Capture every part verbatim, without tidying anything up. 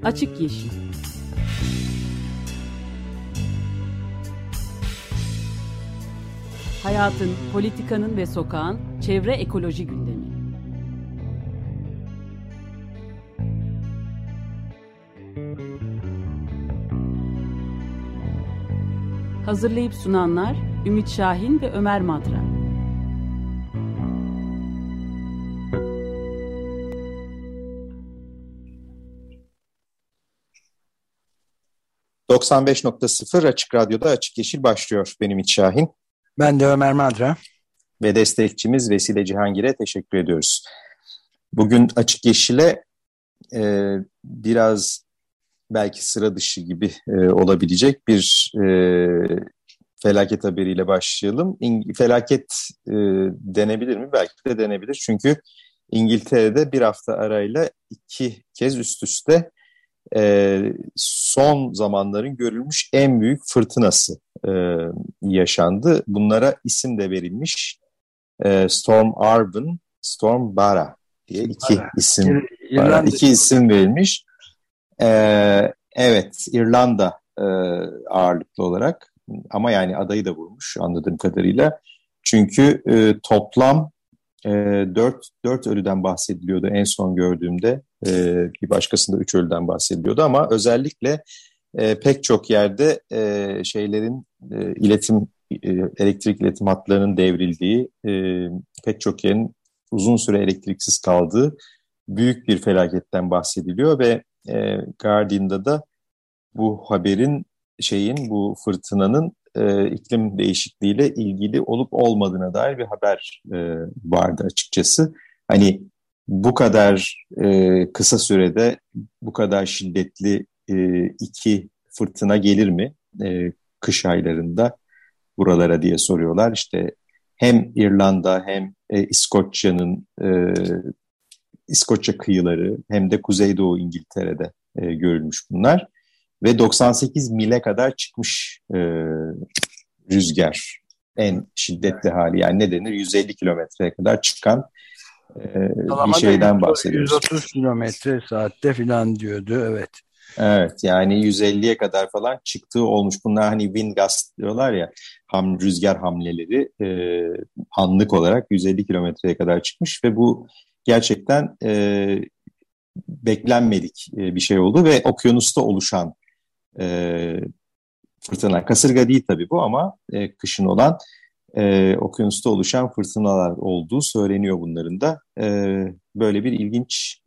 Açık Yeşil. Hayatın, politikanın ve sokağın çevre ekoloji gündemi. Hazırlayıp sunanlar Ümit Şahin ve Ömer Madra. doksan beş nokta sıfır Açık Radyo'da Açık Yeşil başlıyor. Benim Ümit Şahin. Ben de Ömer Madra. Ve destekçimiz Vesile Cihangir'e teşekkür ediyoruz. Bugün Açık Yeşil'e e, biraz belki sıra dışı gibi e, olabilecek bir e, felaket haberiyle başlayalım. İng- felaket e, denebilir mi? Belki de denebilir. Çünkü İngiltere'de bir hafta arayla iki kez üst üste e, son zamanların görülmüş en büyük fırtınası e, yaşandı. Bunlara isim de verilmiş. E, Storm Arwen, Storm Bara diye iki Bara. isim var. İki isim verilmiş. E, evet, İrlanda e, ağırlıklı olarak, ama yani adayı da vurmuş anladığım kadarıyla. Çünkü e, toplam e, dört, dört ölüden bahsediliyordu en son gördüğümde. E, bir başkasında üç ölüden bahsediliyordu, ama özellikle e, pek çok yerde e, şeylerin e, iletim e, elektrik iletim hatlarının devrildiği, e, pek çok yerin uzun süre elektriksiz kaldığı büyük bir felaketten bahsediliyor ve e, Guardian'da da bu haberin şeyin bu fırtınanın e, iklim değişikliğiyle ilgili olup olmadığına dair bir haber e, vardı açıkçası. Hani bu kadar e, kısa sürede bu kadar şiddetli e, iki fırtına gelir mi e, kış aylarında buralara diye soruyorlar. İşte hem İrlanda hem e, İskoçya'nın e, İskoçya kıyıları hem de Kuzeydoğu İngiltere'de e, görülmüş bunlar. Ve doksan sekiz mile kadar çıkmış e, rüzgar. En şiddetli hali, yani ne denir, yüz elli kilometreye kadar çıkan e, bir şeyden bahsediyoruz. yüz otuz kilometre saatte falan diyordu, evet. Evet, yani yüz elliye kadar falan çıktığı olmuş. Bunlar hani wind gust diyorlar ya, ham, rüzgar hamleleri e, anlık olarak yüz elli kilometreye kadar çıkmış ve bu gerçekten e, beklenmedik e, bir şey oldu ve okyanusta oluşan e, fırtına. Kasırga değil tabii bu, ama e, kışın olan e, okyanusta oluşan fırtınalar olduğu söyleniyor bunların da. E, böyle bir ilginç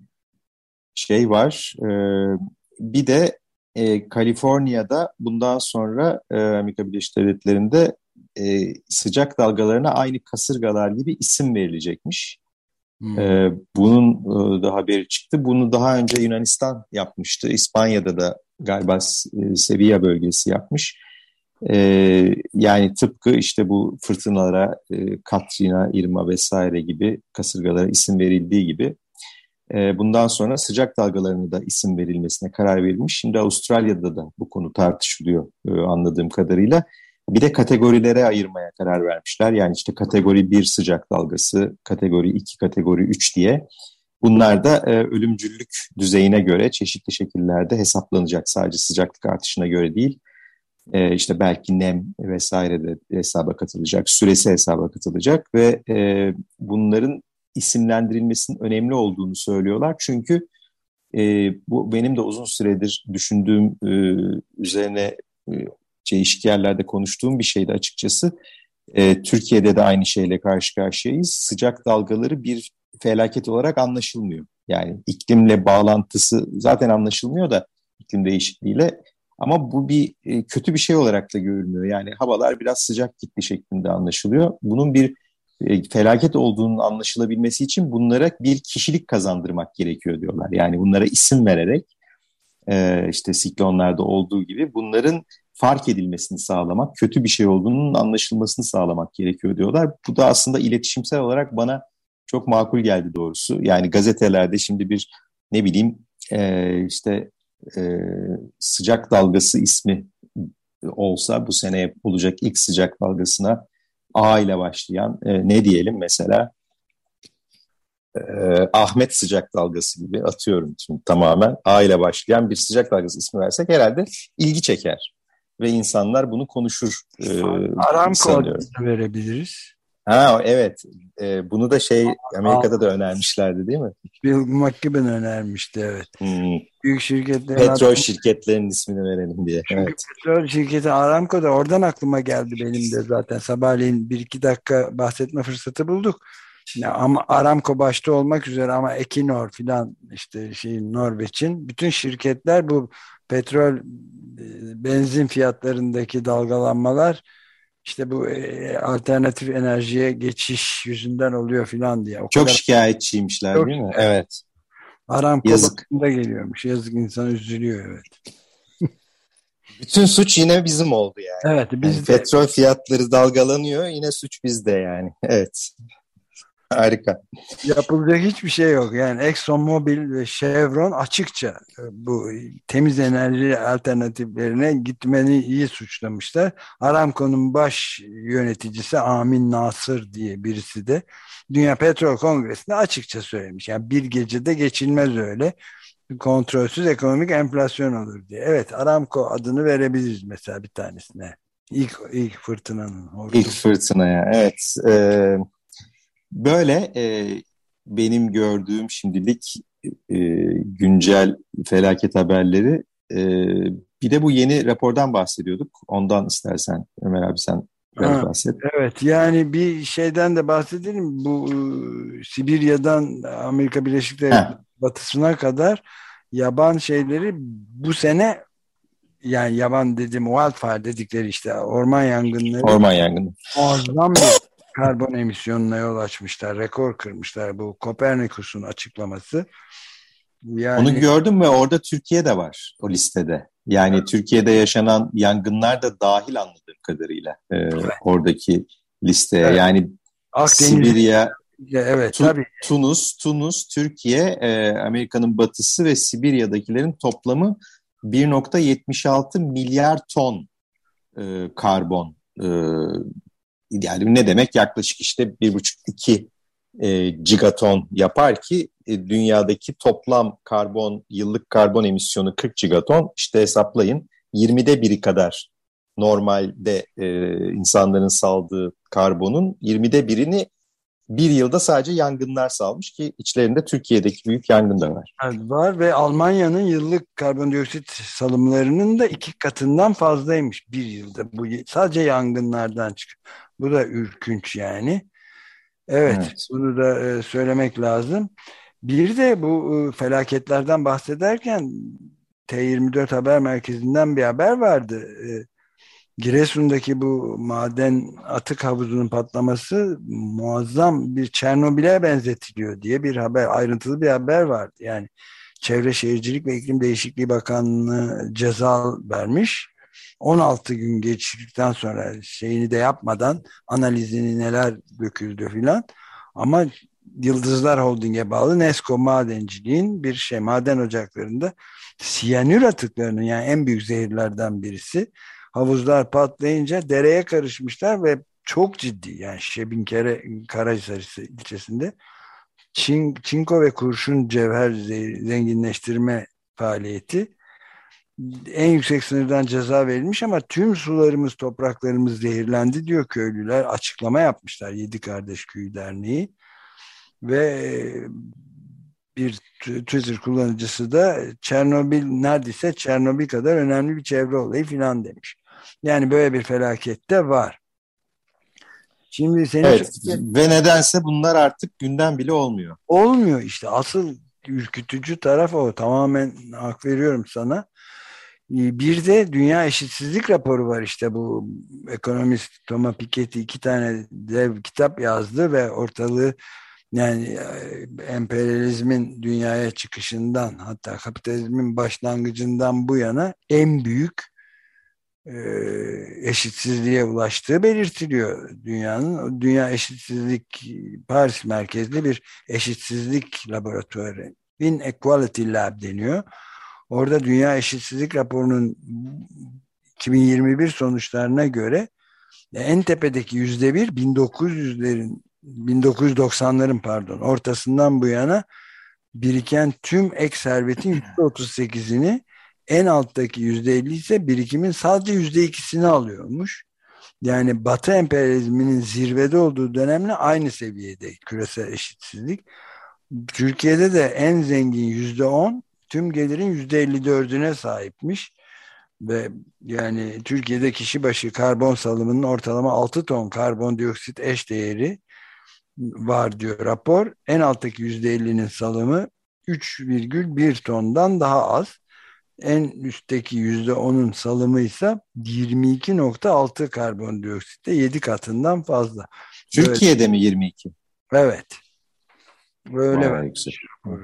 şey var. E, bir de e, Kaliforniya'da bundan sonra e, Amerika Birleşik Devletleri'nde e, sıcak dalgalarına aynı kasırgalar gibi isim verilecekmiş. Hmm. E, bunun e, da haberi çıktı. Bunu daha önce Yunanistan yapmıştı. İspanya'da da galiba e, Sevilla bölgesi yapmış. E, yani tıpkı işte bu fırtınalara e, Katrina, Irma vesaire gibi kasırgalara isim verildiği gibi e, bundan sonra sıcak dalgalarına da isim verilmesine karar verilmiş. Şimdi Avustralya'da da bu konu tartışılıyor e, anladığım kadarıyla. Bir de kategorilere ayırmaya karar vermişler. Yani işte kategori bir sıcak dalgası, kategori iki, kategori üç diye. Bunlar da e, ölümcüllük düzeyine göre çeşitli şekillerde hesaplanacak. Sadece sıcaklık artışına göre değil. E, işte belki nem vesaire de hesaba katılacak, süresi hesaba katılacak ve e, bunların isimlendirilmesinin önemli olduğunu söylüyorlar. Çünkü e, bu benim de uzun süredir düşündüğüm, e, üzerine e, çeşitli yerlerde konuştuğum bir şeydi açıkçası. E, Türkiye'de de aynı şeyle karşı karşıyayız. Sıcak dalgaları bir felaket olarak anlaşılmıyor. Yani iklimle bağlantısı zaten anlaşılmıyor da iklim değişikliğiyle. Ama bu bir e, kötü bir şey olarak da görülmüyor. Yani havalar biraz sıcak gitti şeklinde anlaşılıyor. Bunun bir e, felaket olduğunun anlaşılabilmesi için bunlara bir kişilik kazandırmak gerekiyor diyorlar. Yani bunlara isim vererek e, işte siklonlarda olduğu gibi bunların fark edilmesini sağlamak, kötü bir şey olduğunun anlaşılmasını sağlamak gerekiyor diyorlar. Bu da aslında iletişimsel olarak bana çok makul geldi doğrusu. Yani gazetelerde şimdi bir ne bileyim e, işte e, sıcak dalgası ismi olsa, bu sene olacak ilk sıcak dalgasına A ile başlayan e, ne diyelim mesela e, Ahmet sıcak dalgası gibi, atıyorum şimdi tamamen A ile başlayan bir sıcak dalgası ismi versek herhalde ilgi çeker. Ve insanlar bunu konuşur e, Aramco sanıyorum. adını verebiliriz. Ha evet, e, bunu da şey Amerika'da da önermişlerdi değil mi? Bill McKibben önermişti, evet. Hmm. Büyük şirketlerin Petrol adını... şirketlerinin ismini verelim diye. Çünkü Evet. petrol şirketi Aramco da oradan aklıma geldi benim de zaten. Sabahleyin bir iki dakika bahsetme fırsatı bulduk. Ya ama Aramco başta olmak üzere ama Equinor filan işte şey Norveç'in bütün şirketler bu petrol e, benzin fiyatlarındaki dalgalanmalar işte bu e, alternatif enerjiye geçiş yüzünden oluyor filan diye. O Çok kadar şikayetçiymişler çok değil mi? Evet. Aramco Yazık. başında geliyormuş. Yazık, insan üzülüyor, evet. Bütün suç yine bizim oldu yani. Evet, Yani biz de petrol fiyatları dalgalanıyor, yine suç bizde yani. Evet. Harika. yapılacak hiçbir şey yok. Yani ExxonMobil ve Chevron açıkça e, bu temiz enerji alternatiflerine gitmeni iyi suçlamışlar. Aramco'nun baş yöneticisi Amin Nasır diye birisi de Dünya Petrol Kongresi'nde açıkça söylemiş. Yani bir gecede geçilmez öyle. Kontrolsüz ekonomik enflasyon olur diye. Evet, Aramco adını verebiliriz mesela bir tanesine. İlk, ilk fırtınanın İlk hortum. fırtınaya. Evet. Ee, böyle e, benim gördüğüm şimdilik e, güncel felaket haberleri. E, bir de bu yeni rapordan bahsediyorduk. Ondan istersen Ömer abi sen biraz Ha, bahset. evet, yani bir şeyden de bahsedelim. Bu e, Sibirya'dan Amerika Birleşik Heh, Devletleri batısına kadar yaban şeyleri bu sene, yani yaban dediğim wildfire dedikleri işte orman yangınları orman yangını. muazzam bir karbon emisyonuna yol açmışlar. Rekor kırmışlar, bu Kopernikus'un açıklaması. Onu Yani gördüm ve orada Türkiye de var o listede. Yani Türkiye'de yaşanan yangınlar da dahil anladığım kadarıyla e, oradaki listeye. evet, Yani Akdeniz'in, Sibirya, evet Tu- tabii. Tunus, Tunus, Türkiye, e, Amerika'nın batısı ve Sibirya'dakilerin toplamı bir nokta yetmiş altı milyar ton e, karbon. E, yani ne demek? Yaklaşık işte bir buçuk iki e, gigaton yapar ki e, dünyadaki toplam karbon, yıllık karbon emisyonu kırk gigaton. İşte hesaplayın, yirmide biri kadar normalde e, insanların saldığı karbonun yirmide birini bir yılda sadece yangınlar salmış ki içlerinde Türkiye'deki büyük yangın da var. Evet, var ve Almanya'nın yıllık karbondioksit salımlarının da iki katından fazlaymış bir yılda. Bu sadece yangınlardan çıkıyor. Bu da ürkünç yani. Evet, Evet. bunu da e, söylemek lazım. Bir de bu e, felaketlerden bahsederken T yirmi dört Haber Merkezi'nden bir haber vardı. E, Giresun'daki bu maden atık havuzunun patlaması muazzam bir Çernobil'e benzetiliyor diye bir haber, ayrıntılı bir haber vardı. Yani Çevre Şehircilik ve İklim Değişikliği Bakanlığı ceza vermiş. on altı gün geçtikten sonra şeyini de yapmadan analizini neler döküldü filan. Ama Yıldızlar Holding'e bağlı Nesko Madenciliğin bir şey maden ocaklarında siyanür atıklarının, yani en büyük zehirlerden birisi, havuzlar patlayınca dereye karışmışlar ve çok ciddi, yani Şebinkere Karahisar ilçesinde çin, çinko ve kurşun cevher zenginleştirme faaliyeti en yüksek sınırdan ceza verilmiş ama tüm sularımız, topraklarımız zehirlendi diyor köylüler. Açıklama yapmışlar Yedi Kardeş Köyü Derneği ve bir Twitter kullanıcısı da Çernobil neredeyse Çernobil kadar önemli bir çevre olayı filan demiş. Yani böyle bir felaket de var. Şimdi senin Evet söylediğin ve nedense bunlar artık gündem bile olmuyor. olmuyor işte. Asıl ürkütücü taraf o. Tamamen hak veriyorum sana. Bir de Dünya Eşitsizlik Raporu var, işte bu ekonomist Thomas Piketty iki tane dev kitap yazdı ve ortalığı, yani e, emperyalizmin dünyaya çıkışından hatta kapitalizmin başlangıcından bu yana en büyük e, eşitsizliğe ulaştığı belirtiliyor dünyanın. Dünya Eşitsizlik Paris merkezli bir eşitsizlik laboratuvarı. Inequality Lab deniyor. Orada Dünya Eşitsizlik Raporu'nun iki bin yirmi bir sonuçlarına göre en tepedeki yüzde bir bin dokuz yüzlerin bin dokuz yüz doksanların pardon ortasından bu yana biriken tüm ek servetin yüzde otuz sekizini, en alttaki yüzde elli ise birikimin sadece yüzde ikisini alıyormuş. Yani Batı emperyalizminin zirvede olduğu dönemle aynı seviyede küresel eşitsizlik. Türkiye'de de en zengin yüzde on tüm gelirin yüzde elli dördüne sahipmiş. Ve yani Türkiye'de kişi başı karbon salımının ortalama altı ton karbondioksit eş değeri var diyor rapor. En alttaki yüzde ellinin salımı üç virgül bir tondan daha az. En üstteki yüzde onun salımı ise yirmi iki nokta altı karbondioksitte, yedi katından fazla. Türkiye'de böyle, mi yirmi iki? Evet. Böyle Vay yüksek.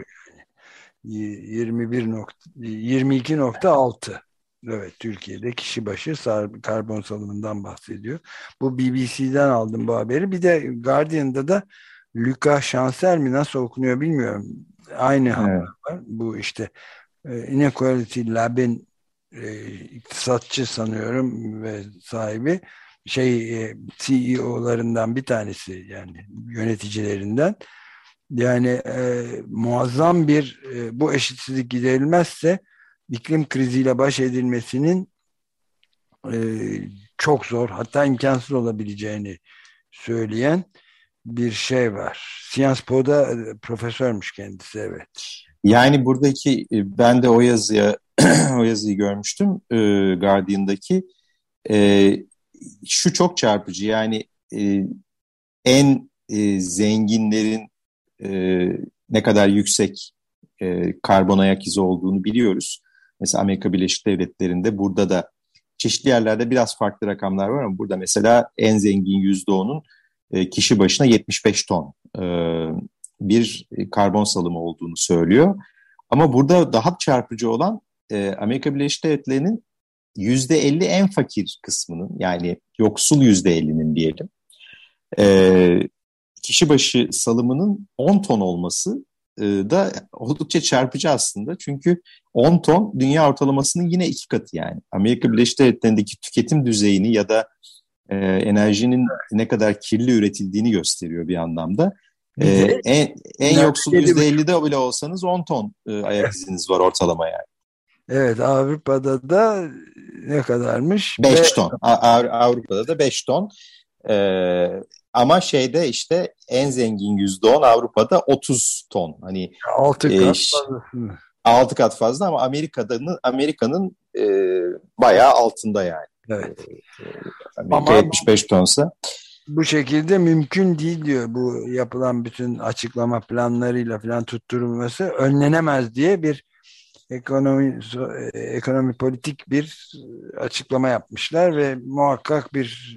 yirmi bir yirmi iki nokta altı. Evet, Türkiye'de kişi başı karbon salımından bahsediyor. Bu B B C'den aldım bu haberi. Bir de Guardian'da da Luca Chancel mi nasıl okunuyor bilmiyorum. Aynı evet. haber var. Bu işte Inequality Lab'in e, iktisatçı sanıyorum ve sahibi şey e, C E O'larından bir tanesi, yani yöneticilerinden. Yani e, muazzam bir e, bu eşitsizlik giderilmezse iklim kriziyle baş edilmesinin e, çok zor, hatta imkansız olabileceğini söyleyen bir şey var. Sciences Po'da e, profesörmüş kendisi, evet. Yani buradaki, ben de o yazıya o yazıyı görmüştüm, e, Guardian'daki. E, şu çok çarpıcı, yani e, en e, zenginlerin e, ne kadar yüksek e, karbon ayak izi olduğunu biliyoruz. Mesela Amerika Birleşik Devletleri'nde, burada da çeşitli yerlerde biraz farklı rakamlar var ama burada mesela en zengin yüzde onun e, kişi başına yetmiş beş ton e, bir karbon salımı olduğunu söylüyor. Ama burada daha çarpıcı olan e, Amerika Birleşik Devletleri'nin yüzde elli en fakir kısmının, yani yoksul yüzde ellinin diyelim, e, kişi başı salımının on ton olması e, da oldukça çarpıcı aslında. Çünkü on ton dünya ortalamasının yine iki katı yani. Amerika Birleşik Devletleri'ndeki tüketim düzeyini ya da e, enerjinin ne kadar kirli üretildiğini gösteriyor bir anlamda. Ee, en en yoksul yüzde ellide bile olsanız on ton e, ayak iziniz var ortalama yani. Evet, Avrupa'da da ne kadarmış? beş ton. Avrupa'da da beş ton. Ee, ama şeyde işte en zengin yüzde on, Avrupa'da otuz ton. Hani altı kat e, fazla. altı kat fazla ama Amerika'nın Amerika'nın e, bayağı altında yani. Evet. Amerika ama yetmiş beş tonsa. Bu şekilde mümkün değil diyor, bu yapılan bütün açıklama planlarıyla falan tutturulması önlenemez diye bir ekonomi ekonomi politik bir açıklama yapmışlar ve muhakkak bir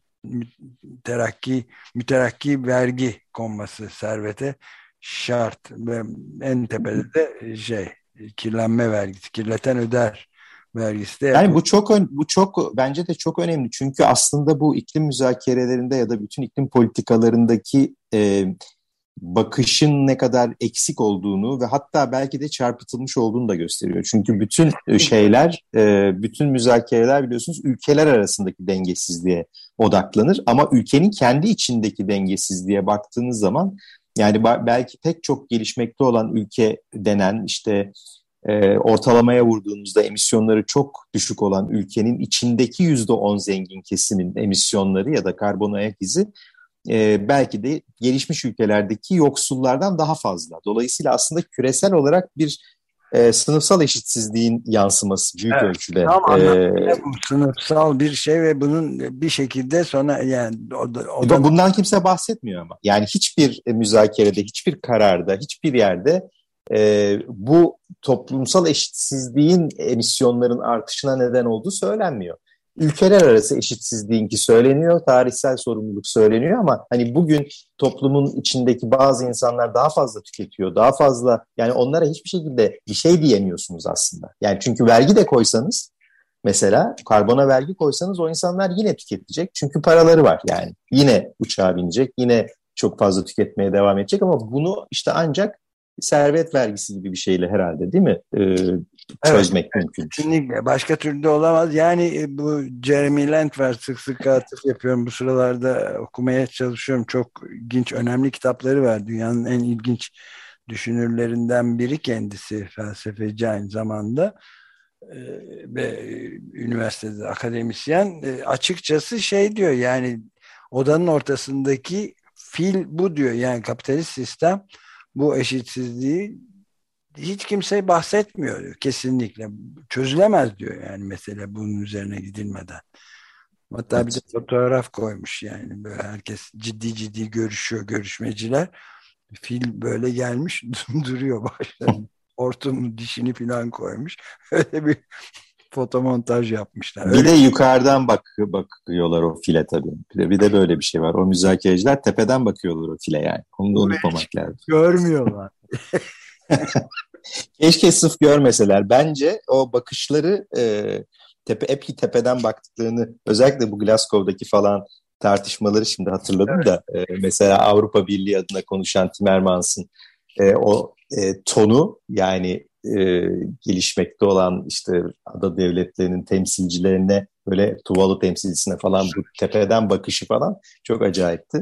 terakki müterakki vergi konması servete şart ve en tepede de şey kirlenme vergisi, kirleten öder vergisi de yani yapılır. bu çok bu çok bence de çok önemli, çünkü aslında bu iklim müzakerelerinde ya da bütün iklim politikalarındaki e, bakışın ne kadar eksik olduğunu ve hatta belki de çarpıtılmış olduğunu da gösteriyor. Çünkü bütün şeyler, e, bütün müzakereler biliyorsunuz ülkeler arasındaki dengesizliğe odaklanır ama ülkenin kendi içindeki dengesizliğe baktığınız zaman, yani belki pek çok gelişmekte olan ülke denen işte E, ortalamaya vurduğumuzda emisyonları çok düşük olan ülkenin içindeki yüzde on zengin kesimin emisyonları ya da karbon ayak izi e, belki de gelişmiş ülkelerdeki yoksullardan daha fazla. Dolayısıyla aslında küresel olarak bir e, sınıfsal eşitsizliğin yansıması büyük evet, ölçüde. Tamam, e, bu sınıfsal bir şey ve bunun bir şekilde sonra yani o da, o da... bundan kimse bahsetmiyor ama. Yani hiçbir müzakerede, hiçbir kararda, hiçbir yerde Ee, bu toplumsal eşitsizliğin emisyonların artışına neden olduğu söylenmiyor. Ülkeler arası eşitsizliğinki söyleniyor, tarihsel sorumluluk söyleniyor ama hani bugün toplumun içindeki bazı insanlar daha fazla tüketiyor, daha fazla, yani onlara hiçbir şekilde bir şey diyemiyorsunuz aslında. Yani çünkü vergi de koysanız, mesela karbona vergi koysanız o insanlar yine tüketecek çünkü paraları var yani. Yine uçağa binecek, yine çok fazla tüketmeye devam edecek ama bunu işte ancak servet vergisi gibi bir şeyle herhalde, değil mi? Ee, çözmek evet, mümkün. Kesinlikle. Başka türlü de olamaz. Yani bu Jeremy Lant var. Sık sık atıf yapıyorum. Bu sıralarda okumaya çalışıyorum. Çok ilginç, önemli kitapları var. Dünyanın en ilginç düşünürlerinden biri kendisi. Felsefeci aynı zamanda. Ee, ve üniversitede akademisyen. Ee, açıkçası şey diyor, yani odanın ortasındaki fil bu diyor. Yani kapitalist sistem bu eşitsizliği hiç kimse bahsetmiyor diyor. Kesinlikle çözülemez diyor, yani mesele bunun üzerine gidilmeden. Hatta bir de Evet. fotoğraf koymuş, yani böyle herkes ciddi ciddi görüşüyor, görüşmeciler. Fil böyle gelmiş duruyor başlarında. Hortum dişini falan koymuş. Öyle bir fotomontaj yapmışlar. Bir Öyle de yukarıdan bak bakıyorlar o file tabii. Bir de, bir de böyle bir şey var. O müzakereciler tepeden bakıyorlar o file yani. Onu da unutmamak lazım. görmüyorlar. Keşke sırf görmeseler. Bence o bakışları e, tepe, hep tepeden baktıklarını, özellikle bu Glasgow'daki falan tartışmaları şimdi hatırladım da e, mesela Avrupa Birliği adına konuşan Timmermans'ın e, o e, tonu, yani e, gelişmekte olan işte ada devletlerinin temsilcilerine, böyle Tuvalu temsilcisine falan bu tepeden bakışı falan çok acayipti.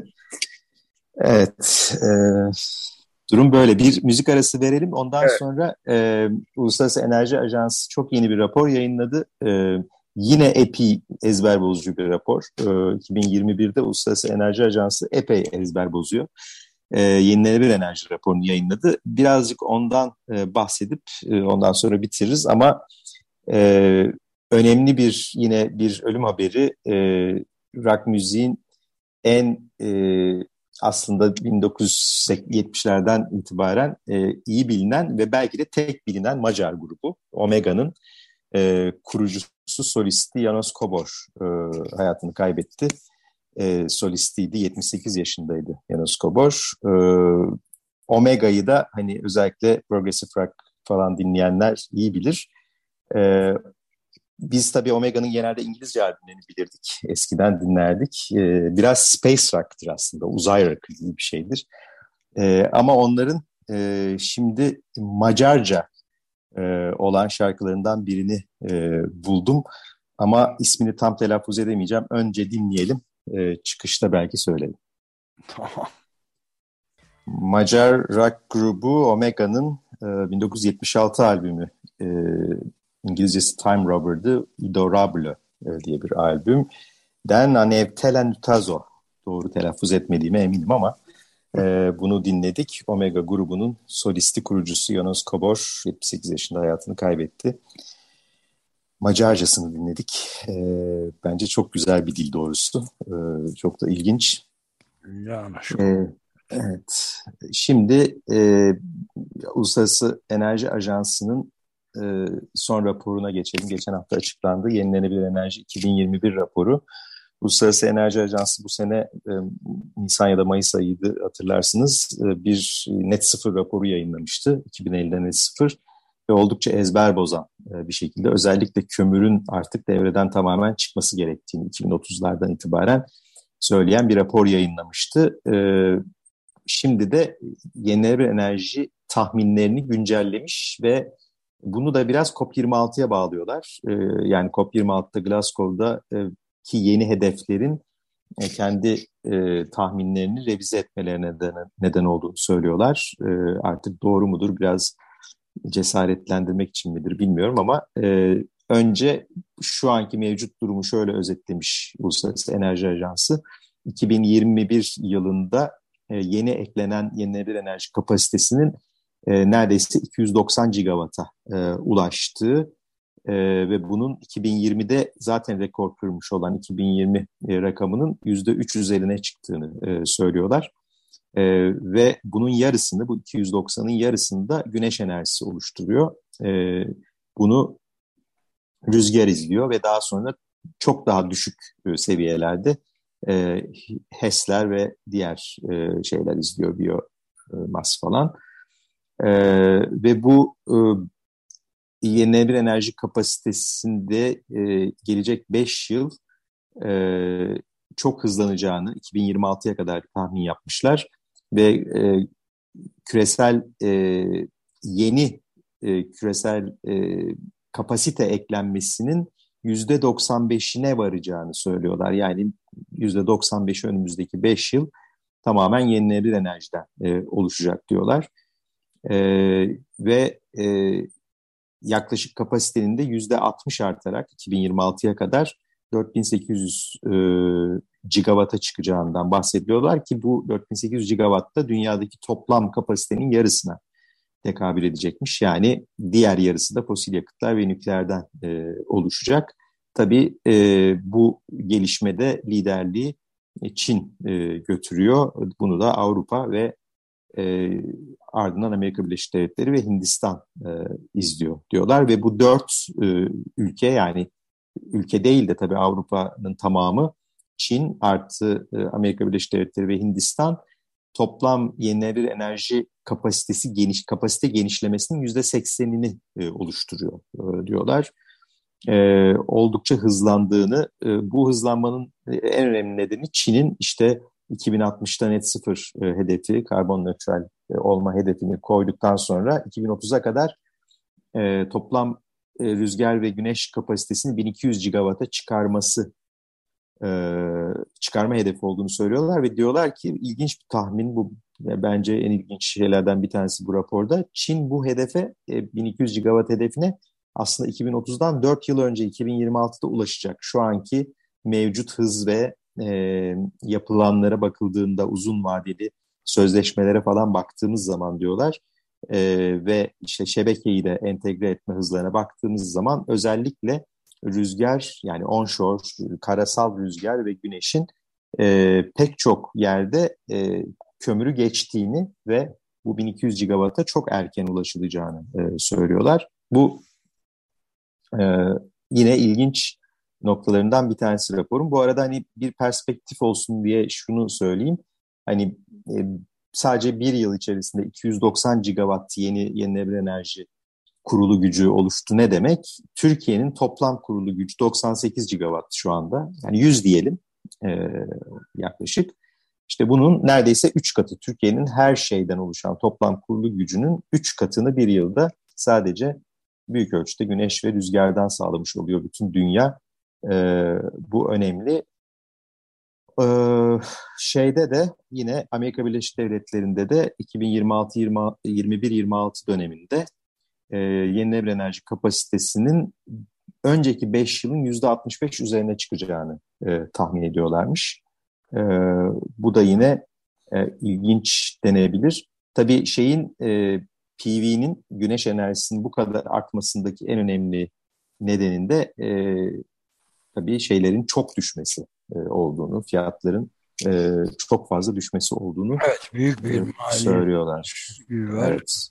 Evet, e, durum böyle. Bir müzik arası verelim. Ondan Evet. sonra e, Uluslararası Enerji Ajansı çok yeni bir rapor yayınladı. E, yine epey ezber bozucu bir rapor. E, iki bin yirmi birde Uluslararası Enerji Ajansı epey ezber bozuyor. E, yenilenebilir enerji raporunu yayınladı. Birazcık ondan e, bahsedip e, ondan sonra bitiririz. Ama e, önemli bir yine bir ölüm haberi. E, rock müziğin en e, aslında bin dokuz yüz yetmişlerden itibaren e, iyi bilinen ve belki de tek bilinen Macar grubu Omega'nın e, kurucusu, solisti János Kobor e, hayatını kaybetti. E, solistiydi, yetmiş sekiz yaşındaydı János Kobor. E, Omega'yı da hani özellikle progressive rock falan dinleyenler iyi bilir. E, Biz tabii Omega'nın genelde İngilizce albümlerini bilirdik. Eskiden dinlerdik. Ee, biraz space rock'tır aslında. Uzay rock'ı gibi bir şeydir. Ee, ama onların e, şimdi Macarca e, olan şarkılarından birini e, buldum. Ama ismini tam telaffuz edemeyeceğim. Önce dinleyelim. E, çıkışta belki söylerim. Tamam. Macar rock grubu Omega'nın e, bin dokuz yüz yetmiş altı albümü. E, İngilizcesi Time Robber'dı. Idorable diye bir albüm. Den Anevtelen Tazo. Doğru telaffuz etmediğime eminim ama e, bunu dinledik. Omega grubunun solisti, kurucusu János Kobor yetmiş sekiz yaşında hayatını kaybetti. Macarcasını dinledik. E, bence çok güzel bir dil doğrusu. E, çok da ilginç. Yani E, evet. Şimdi e, Uluslararası Enerji Ajansı'nın e, son raporuna geçelim. Geçen hafta açıklandı. Yenilenebilir Enerji iki bin yirmi bir raporu. Uluslararası Enerji Ajansı bu sene e, Nisan ya da Mayıs ayıydı, hatırlarsınız. E, bir net sıfır raporu yayınlamıştı. iki bin ellide net sıfır ve oldukça ezber bozan e, bir şekilde. Özellikle kömürün artık devreden tamamen çıkması gerektiğini iki bin otuzlardan itibaren söyleyen bir rapor yayınlamıştı. E, şimdi de yenilenebilir enerji tahminlerini güncellemiş ve bunu da biraz COP yirmi altıya bağlıyorlar. E, yani COP yirmi altıda Glasgow'da e, ki yeni hedeflerin e, kendi e, tahminlerini revize etmelerine neden, neden olduğunu söylüyorlar. E, artık doğru mudur, biraz cesaretlendirmek için midir bilmiyorum ama e, önce şu anki mevcut durumu şöyle özetlemiş Uluslararası Enerji Ajansı. iki bin yirmi bir yılında e, yeni eklenen yenilenebilir enerji kapasitesinin e, neredeyse iki yüz doksan gigawata e, ulaştığı e, ve bunun iki bin yirmide zaten rekor kırmış olan iki bin yirmi e, rakamının yüzde üç üzerine çıktığını e, söylüyorlar. E, ve bunun yarısını, bu iki yüz doksanın yarısını da güneş enerjisi oluşturuyor. E, bunu rüzgar izliyor ve daha sonra çok daha düşük e, seviyelerde e, HES'ler ve diğer e, şeyler izliyor, biyomas falan. E, ve bu e, yenilenebilir enerji kapasitesinde e, gelecek beş yıl e, çok hızlanacağını iki bin yirmi altıya kadar tahmin yapmışlar ve e, küresel e, yeni e, küresel e, kapasite eklenmesinin yüzde doksan beşine varacağını söylüyorlar. Yani yüzde doksan beşi önümüzdeki beş yıl tamamen yenilenebilir enerjiden e, oluşacak diyorlar. E, ve e, yaklaşık kapasitenin de yüzde altmış artarak iki bin yirmi altıya kadar dört bin sekiz yüz e, gigawata çıkacağından bahsediyorlar ki bu dört bin sekiz yüz gigawatt da dünyadaki toplam kapasitenin yarısına tekabül edecekmiş. Yani diğer yarısı da fosil yakıtlar ve nükleerden e, oluşacak. Tabii e, bu gelişmede liderliği Çin e, götürüyor. Bunu da Avrupa ve e, ardından Amerika Birleşik Devletleri ve Hindistan e, izliyor diyorlar. Ve bu dört e, ülke, yani ülke değil de tabii Avrupa'nın tamamı, Çin artı e, Amerika Birleşik Devletleri ve Hindistan toplam yenilenebilir enerji kapasitesi geniş kapasite genişlemesinin yüzde seksenini e, oluşturuyor e, diyorlar. E, oldukça hızlandığını, e, bu hızlanmanın en önemli nedeni Çin'in işte iki bin altmışta net sıfır e, hedefi, karbon nötral e, olma hedefini koyduktan sonra iki bin otuza kadar e, toplam e, rüzgar ve güneş kapasitesini bin iki yüz gigawata çıkarması e, çıkarma hedefi olduğunu söylüyorlar ve diyorlar ki ilginç bir tahmin bu, bence en ilginç şeylerden bir tanesi bu raporda. Çin bu hedefe e, bin iki yüz gigawatt hedefine aslında iki bin otuzdan dört yıl önce iki bin yirmi altıda ulaşacak. Şu anki mevcut hız ve e, yapılanlara bakıldığında, uzun vadeli sözleşmelere falan baktığımız zaman diyorlar e, ve işte şebekeyi de entegre etme hızlarına baktığımız zaman özellikle rüzgar, yani onshore, karasal rüzgar ve güneşin e, pek çok yerde e, kömürü geçtiğini ve bu bin iki yüz gigawata çok erken ulaşılacağını e, söylüyorlar. Bu e, yine ilginç noktalarından bir tanesi raporun. Bu arada hani bir perspektif olsun diye şunu söyleyeyim. Hani e, sadece bir yıl içerisinde iki yüz doksan gigawatt yeni yenilenebilir enerji kurulu gücü oluştu. Ne demek? Türkiye'nin toplam kurulu gücü doksan sekiz gigawatt şu anda. Yani yüz diyelim e, yaklaşık. İşte bunun neredeyse üç katı, Türkiye'nin her şeyden oluşan toplam kurulu gücünün üç katını bir yılda sadece büyük ölçüde güneş ve rüzgardan sağlamış oluyor bütün dünya. E, bu önemli. E, şeyde de yine Amerika Birleşik Devletleri'nde de iki bin yirmi altı yirmi bir yirmi altı döneminde e, yenilenebilir enerji kapasitesinin önceki beş yılın yüzde altmış beş üzerine çıkacağını e, tahmin ediyorlarmış. E, bu da yine e, ilginç denebilir. Tabii şeyin e, P V'nin, güneş enerjisinin bu kadar artmasındaki en önemli nedenin de e, tabii şeylerin çok düşmesi e, olduğunu, fiyatların e, çok fazla düşmesi olduğunu evet, büyük bir e, söylüyorlar. var. Evet.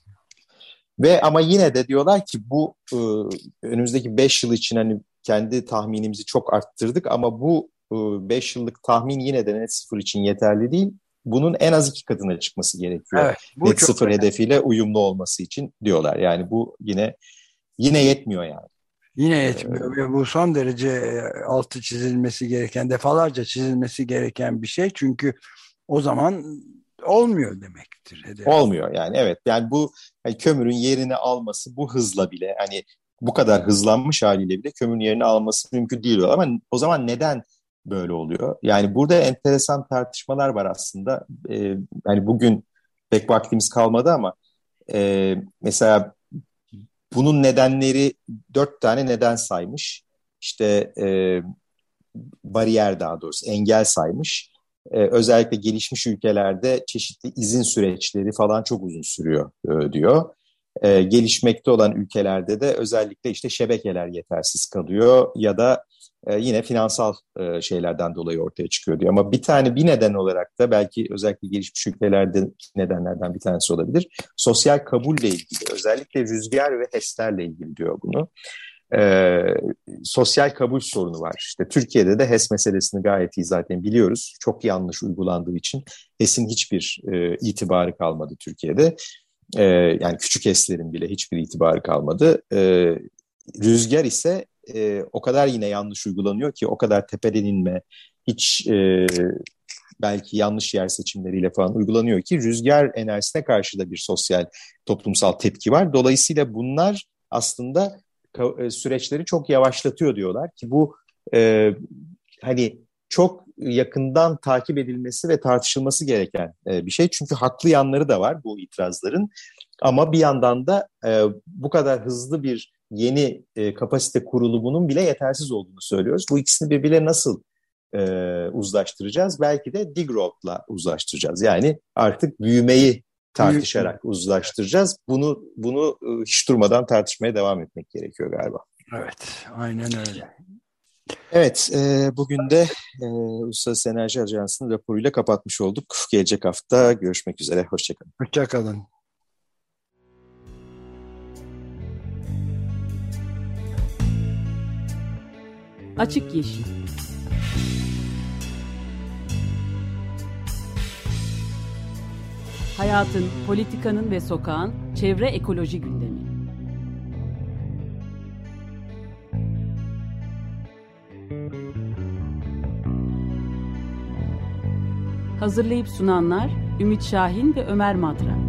Ve ama yine de diyorlar ki bu e, önümüzdeki beş yıl için hani kendi tahminimizi çok arttırdık ama bu beş yıllık tahmin yine de net sıfır için yeterli değil. Bunun en az iki katına çıkması gerekiyor. Evet, bu net çok sıfır önemli. hedefiyle uyumlu olması için diyorlar. Yani bu yine yine yetmiyor yani. Yine yetmiyor. Ee, bu son derece altı çizilmesi gereken, defalarca çizilmesi gereken bir şey. Çünkü o zaman olmuyor demektir hedef. Olmuyor yani, evet. Yani bu hani kömürün yerini alması bu hızla bile, hani bu kadar hızlanmış haliyle bile kömürün yerini alması mümkün değil. Ama o zaman neden böyle oluyor? Yani burada enteresan tartışmalar var aslında. Ee, yani bugün pek vaktimiz kalmadı ama e, mesela bunun nedenleri, dört tane neden saymış. İşte e, bariyer, daha doğrusu engel saymış. Ee, özellikle gelişmiş ülkelerde çeşitli izin süreçleri falan çok uzun sürüyor e, diyor. Ee, gelişmekte olan ülkelerde de özellikle işte şebekeler yetersiz kalıyor ya da e, yine finansal e, şeylerden dolayı ortaya çıkıyor diyor. Ama bir tane bir neden olarak da belki özellikle gelişmiş ülkelerde nedenlerden bir tanesi olabilir. Sosyal kabulle ilgili, özellikle rüzgar ve HES'lerle ilgili diyor bunu. Ee, sosyal kabul sorunu var. İşte Türkiye'de de HES meselesini gayet iyi zaten biliyoruz. Çok yanlış uygulandığı için HES'in hiçbir e, itibarı kalmadı Türkiye'de. E, yani küçük HES'lerin bile hiçbir itibarı kalmadı. E, rüzgar ise e, o kadar yine yanlış uygulanıyor ki, o kadar tepeden inme, hiç e, belki yanlış yer seçimleriyle falan uygulanıyor ki rüzgar enerjisine karşı da bir sosyal toplumsal tepki var. Dolayısıyla bunlar aslında süreçleri çok yavaşlatıyor diyorlar ki bu e, hani çok yakından takip edilmesi ve tartışılması gereken e, bir şey. Çünkü haklı yanları da var bu itirazların. Ama bir yandan da e, bu kadar hızlı bir yeni e, kapasite kurulumunun bile yetersiz olduğunu söylüyoruz. Bu ikisini birbirine nasıl e, uzlaştıracağız? Belki de degrowth'la uzlaştıracağız. Yani artık büyümeyi tartışarak uzlaştıracağız. Bunu bunu e, hiç durmadan tartışmaya devam etmek gerekiyor galiba. Evet, aynen öyle. Evet, e, bugün de e, Uluslararası Enerji Ajansı'nın raporuyla kapatmış olduk. Gelecek hafta görüşmek üzere. Hoşçakalın. Hoşçakalın. Açık Yeşil. Hayatın, politikanın ve sokağın çevre ekoloji gündemi. Hazırlayıp sunanlar Ümit Şahin ve Ömer Madra.